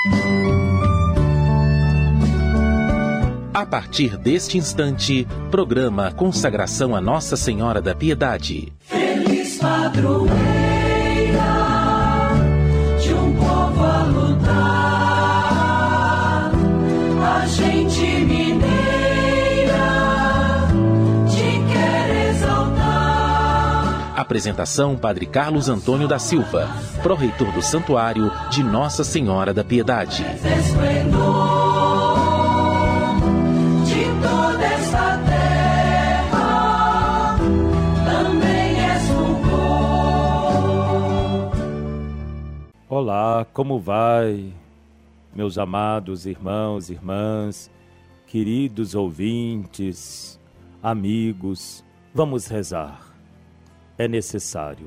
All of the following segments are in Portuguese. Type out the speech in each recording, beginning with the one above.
A partir deste instante, programa Consagração a Nossa Senhora da Piedade. Feliz padroeira de um povo a lutar, a gente mineira te quer exaltar. Apresentação: Padre Carlos Antônio da Silva, pró-reitor do Santuário de Nossa Senhora da Piedade. Olá, como vai, meus amados irmãos, irmãs, queridos ouvintes, amigos? Vamos rezar. É necessário.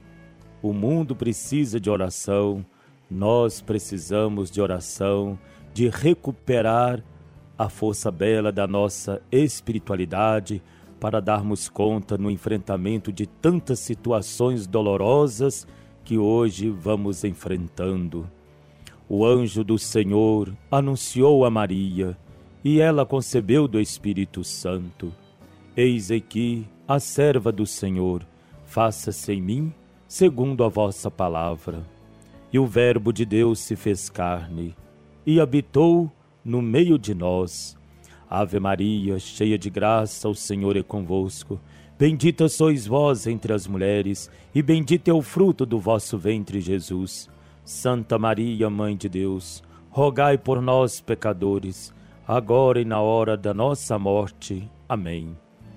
O mundo precisa de oração, nós precisamos de oração, de recuperar a força bela da nossa espiritualidade para darmos conta no enfrentamento de tantas situações dolorosas que hoje vamos enfrentando. O anjo do Senhor anunciou a Maria, e ela concebeu do Espírito Santo. Eis aqui a serva do Senhor, faça-se em mim segundo a vossa palavra. E o Verbo de Deus se fez carne, e habitou no meio de nós. Ave Maria, cheia de graça, o Senhor é convosco. Bendita sois vós entre as mulheres, e bendito é o fruto do vosso ventre, Jesus. Santa Maria, Mãe de Deus, rogai por nós, pecadores, agora e na hora da nossa morte. Amém.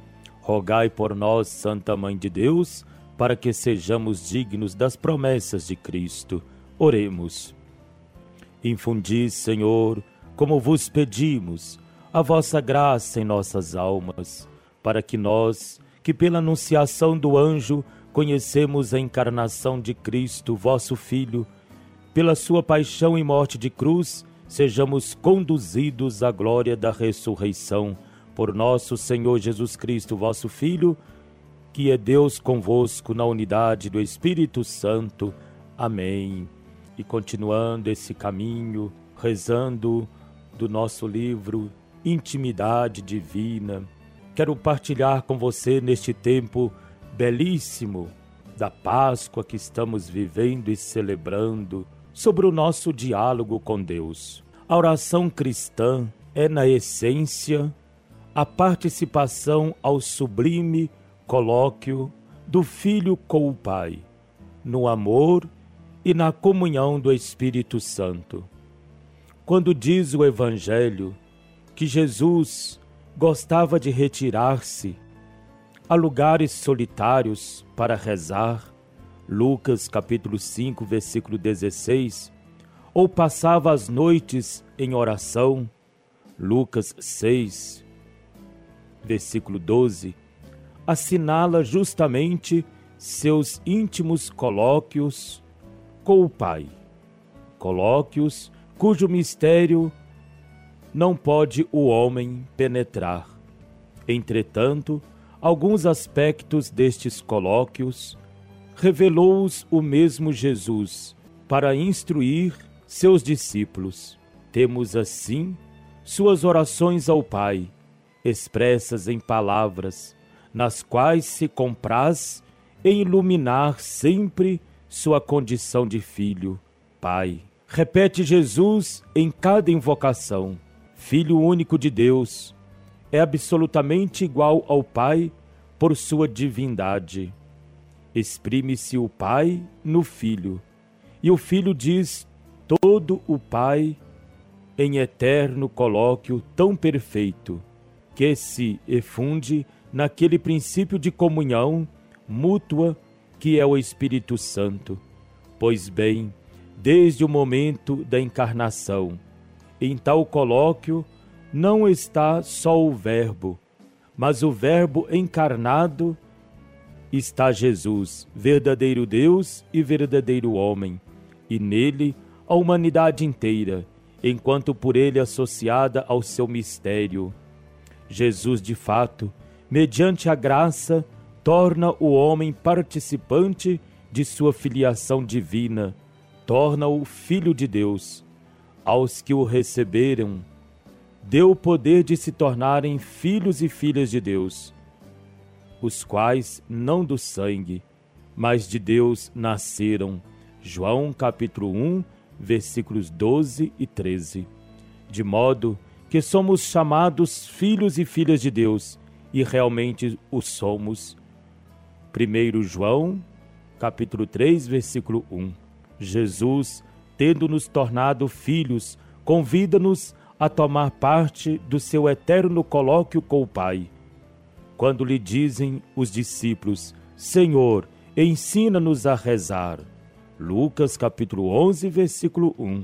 Rogai por nós, Santa Mãe de Deus, para que sejamos dignos das promessas de Cristo. Oremos. Infundi, Senhor, como vos pedimos, a vossa graça em nossas almas, para que nós, que pela anunciação do anjo conhecemos a encarnação de Cristo, vosso Filho, pela sua paixão e morte de cruz, sejamos conduzidos à glória da ressurreição, por nosso Senhor Jesus Cristo, vosso Filho, que é Deus convosco na unidade do Espírito Santo. Amém. E continuando esse caminho, rezando do nosso livro Intimidade Divina, quero partilhar com você neste tempo belíssimo da Páscoa que estamos vivendo e celebrando, sobre o nosso diálogo com Deus. A oração cristã é, na essência, a participação ao sublime colóquio do Filho com o Pai, no amor e na comunhão do Espírito Santo. Quando diz o Evangelho que Jesus gostava de retirar-se a lugares solitários para rezar, Lucas capítulo 5, versículo 16, ou passava as noites em oração, Lucas 6, versículo 12, assinala justamente seus íntimos colóquios com o Pai, colóquios cujo mistério não pode o homem penetrar. Entretanto, alguns aspectos destes colóquios revelou-os o mesmo Jesus para instruir seus discípulos. Temos assim suas orações ao Pai, expressas em palavras, nas quais se compraz em iluminar sempre sua condição de filho, Pai. Repete Jesus em cada invocação: Filho único de Deus, é absolutamente igual ao Pai por sua divindade. Exprime-se o Pai no Filho, e o Filho diz todo o Pai em eterno colóquio tão perfeito, que se efunde naquele princípio de comunhão mútua que é o Espírito Santo. Pois bem, desde o momento da encarnação, em tal colóquio não está só o Verbo, mas o Verbo encarnado está Jesus, verdadeiro Deus e verdadeiro homem, e nele a humanidade inteira, enquanto por ele associada ao seu mistério. Jesus, de fato, mediante a graça, torna o homem participante de sua filiação divina, torna-o Filho de Deus. Aos que o receberam, deu o poder de se tornarem filhos e filhas de Deus, os quais não do sangue, mas de Deus nasceram. João capítulo 1, versículos 12 e 13. De modo que somos chamados filhos e filhas de Deus, e realmente o somos. 1 João capítulo 3, versículo 1. Jesus, tendo nos tornado filhos, convida-nos a tomar parte do seu eterno colóquio com o Pai. Quando lhe dizem os discípulos: Senhor, ensina-nos a rezar. Lucas capítulo 11, versículo 1.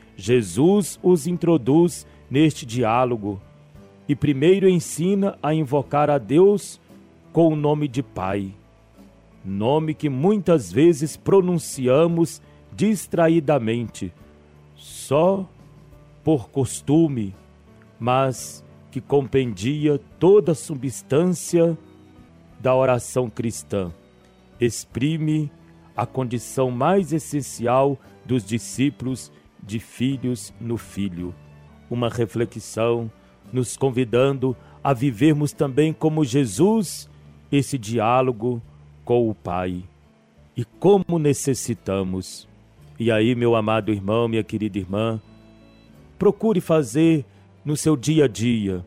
Jesus os introduz neste diálogo e primeiro ensina a invocar a Deus com o nome de Pai, nome que muitas vezes pronunciamos distraidamente, só por costume, mas que compendia toda a substância da oração cristã. Exprime a condição mais essencial dos discípulos de filhos no Filho. Uma reflexão nos convidando a vivermos também como Jesus esse diálogo com o Pai. E como necessitamos. E aí, meu amado irmão, minha querida irmã, procure fazer no seu dia a dia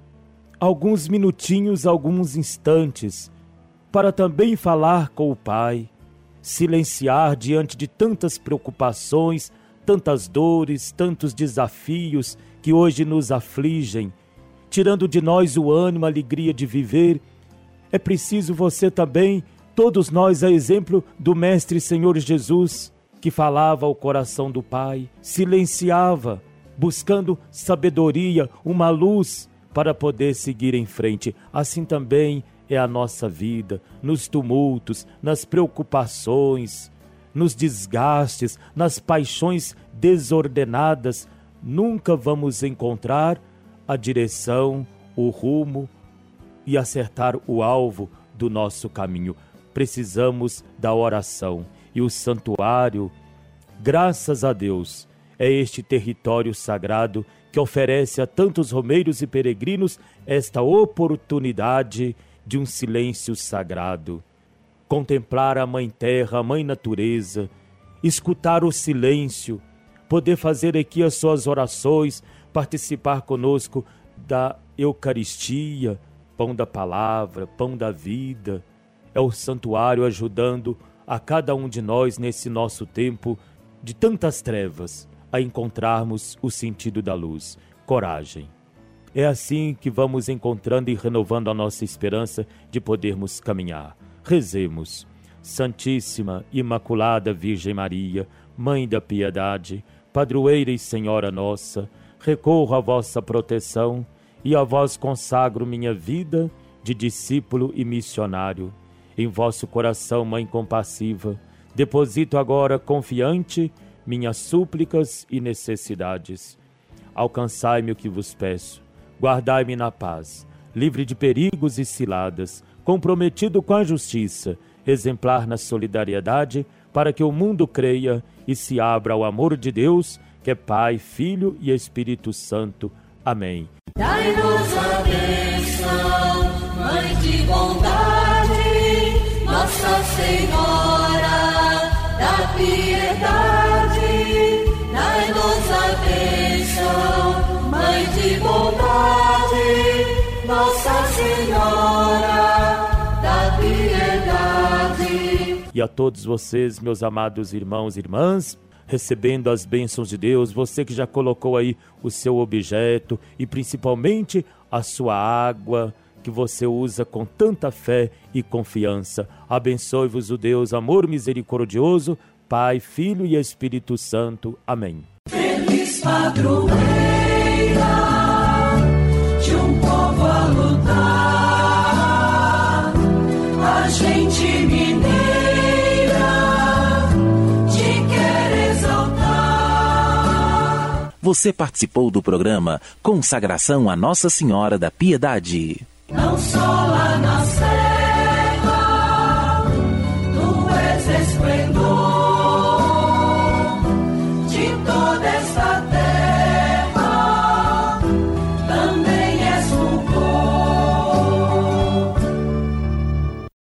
alguns minutinhos, alguns instantes, para também falar com o Pai, silenciar diante de tantas preocupações, tantas dores, tantos desafios que hoje nos afligem, tirando de nós o ânimo, a alegria de viver. É preciso você também, todos nós, a exemplo do Mestre Senhor Jesus, que falava ao coração do Pai, silenciava, buscando sabedoria, uma luz para poder seguir em frente. Assim também é a nossa vida, nos tumultos, nas preocupações, nos desgastes, nas paixões desordenadas, nunca vamos encontrar a direção, o rumo e acertar o alvo do nosso caminho. Precisamos da oração. E o santuário, graças a Deus, é este território sagrado que oferece a tantos romeiros e peregrinos esta oportunidade de um silêncio sagrado. Contemplar a Mãe Terra, a Mãe Natureza, escutar o silêncio, poder fazer aqui as suas orações, participar conosco da Eucaristia, pão da palavra, pão da vida. É o santuário ajudando a cada um de nós nesse nosso tempo de tantas trevas a encontrarmos o sentido da luz. Coragem. É assim que vamos encontrando e renovando a nossa esperança de podermos caminhar. Rezemos. Santíssima, Imaculada Virgem Maria, Mãe da Piedade, Padroeira e Senhora nossa, recorro à vossa proteção e a vós consagro minha vida de discípulo e missionário. Em vosso coração, Mãe compassiva, deposito agora confiante minhas súplicas e necessidades. Alcançai-me o que vos peço, guardai-me na paz, livre de perigos e ciladas, comprometido com a justiça, exemplar na solidariedade, para que o mundo creia e se abra ao amor de Deus, que é Pai, Filho e Espírito Santo. Amém. Dai-nos a bênção, Mãe de bondade, Nossa Senhora da Piedade. Dai-nos a bênção, Mãe de bondade, Nossa Senhora da Piedade. E a todos vocês, meus amados irmãos e irmãs, recebendo as bênçãos de Deus, você que já colocou aí o seu objeto e principalmente a sua água, que você usa com tanta fé e confiança. Abençoe-vos o Deus, amor misericordioso, Pai, Filho e Espírito Santo. Amém. Feliz padroeira de um povo a lutar, a gente mineira te quer exaltar. Você participou do programa Consagração a Nossa Senhora da Piedade. Não só lá na Sé